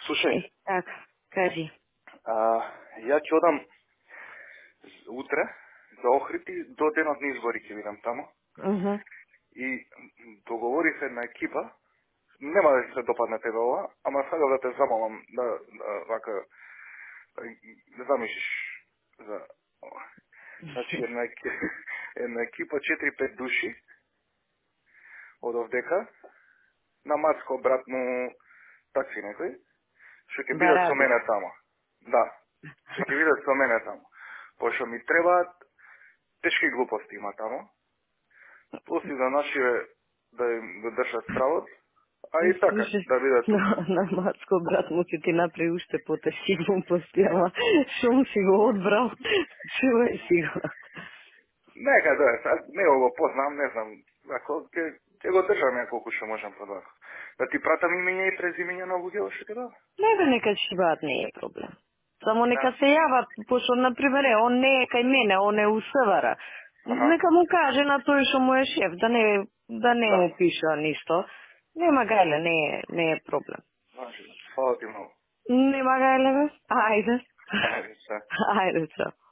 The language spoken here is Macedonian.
Слушай, Так, кажи. ја ќе одам утре за Охрид и до денот на избори ќе видам тамо. Мгм. И договорив една екипа, нема да се допадне тебе ова, ама сакам да те замолам да вака да замислиш за ова. Значи една екипа 4-5 души од овдека на Мацко брат му такси некој, што ќе бидат со Бараби. мене тамо. Да, што ќе бидат со мене тамо. Пошто ми требаат тешки глупости има тамо. После за нашиве да им да држат справот, а и така, Слушай, да биде тука. на Мацко брат му ќе ти направи уште потешки глупости, ама шо му си го одбрал, чувај си го. Нека да е, sad, не го познам, не знам, ако ќе го држам ја колку што можам подвака. Да ти пратам имења и презимења на луѓе што ќе да? Не бе, нека шибаат не е проблем. Само нека Да. се јават, пошто, например, он не е кај мене, он е у СВР. Аха, Нека му каже на тој што му е шеф, да не да. му пиша ништо. Нема гајле, не е проблем. Значи, фала ти многу. Нема гајле, бе. Ајде. Ајде, се. Ајде, чао.